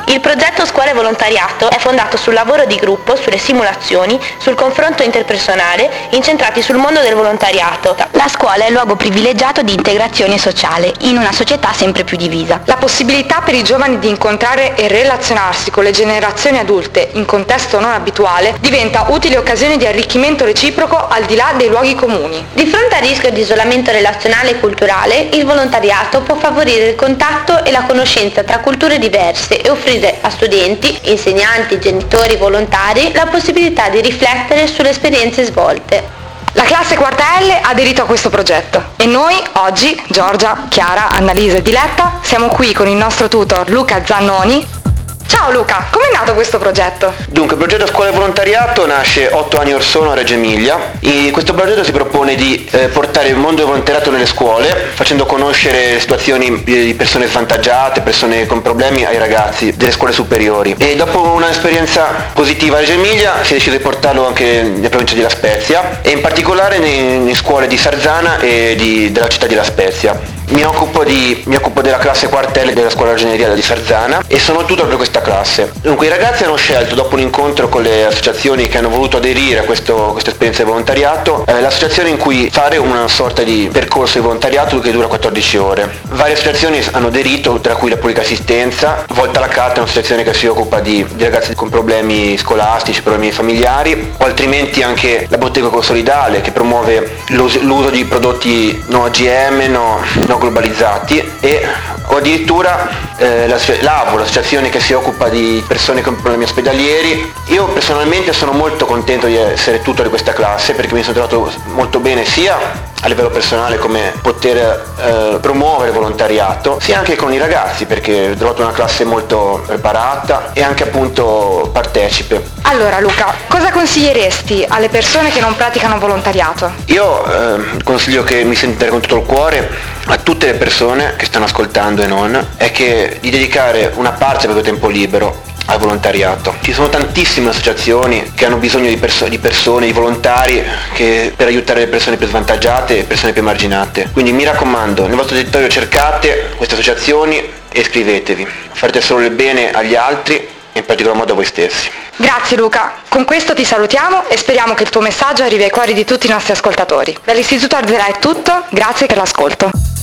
Il progetto Scuole Volontariato è fondato sul lavoro di gruppo, sulle simulazioni, sul confronto interpersonale, incentrati sul mondo del volontariato. La scuola è il luogo privilegiato di integrazione sociale in una società sempre più divisa. La possibilità per i giovani di incontrare e relazionarsi con le generazioni adulte in contesto non abituale diventa utile occasione di arricchimento reciproco al di là dei luoghi comuni. Di fronte al rischio di isolamento relazionale e culturale, il volontariato può favorire il contatto e la conoscenza tra culture diverse e offrire a studenti, insegnanti, genitori, volontari la possibilità di riflettere sulle esperienze svolte. La classe quarta L ha aderito a questo progetto e noi oggi, Giorgia, Chiara, Annalisa e Diletta, siamo qui con il nostro tutor Luca Zannoni. Ciao Luca, com'è nato questo progetto? Dunque, il progetto Scuola Volontariato nasce 8 anni or sono a Reggio Emilia e questo progetto si propone di portare il mondo del volontariato nelle scuole, facendo conoscere situazioni di persone svantaggiate, persone con problemi ai ragazzi delle scuole superiori. E dopo un'esperienza positiva a Reggio Emilia si è deciso di portarlo anche nella provincia di La Spezia e in particolare nelle scuole di Sarzana e della città di La Spezia. Mi occupo della classe quartelle della scuola ragioneria di Sarzana e sono tutor per questa classe. Dunque i ragazzi hanno scelto, dopo un incontro con le associazioni che hanno voluto aderire a questa esperienza di volontariato, l'associazione in cui fare una sorta di percorso di volontariato che dura 14 ore. Varie associazioni hanno aderito, tra cui la Pubblica Assistenza, Volta alla Carta è un'associazione che si occupa di ragazzi con problemi scolastici, problemi familiari, o altrimenti anche la Bottega Consolidale che promuove l'uso di prodotti no OGM, no globalizzati, o addirittura l'AVO, l'associazione che si occupa di persone con problemi ospedalieri. Io personalmente sono molto contento di essere tutor di questa classe perché mi sono trovato molto bene sia a livello personale come poter promuovere volontariato, sia anche con i ragazzi perché ho trovato una classe molto preparata e anche appunto partecipe. Allora Luca, cosa consiglieresti alle persone che non praticano volontariato? Io consiglio che mi sentite con tutto il cuore a tutte le persone che stanno ascoltando e non, è che di dedicare una parte del proprio tempo libero al volontariato. Ci sono tantissime associazioni che hanno bisogno di persone, di volontari per aiutare le persone più svantaggiate e le persone più emarginate. Quindi mi raccomando, nel vostro territorio cercate queste associazioni e iscrivetevi. Farete solo il bene agli altri e in particolar modo a voi stessi. Grazie Luca, con questo ti salutiamo e speriamo che il tuo messaggio arrivi ai cuori di tutti i nostri ascoltatori. Dall'Istituto Ardera è tutto, grazie per l'ascolto.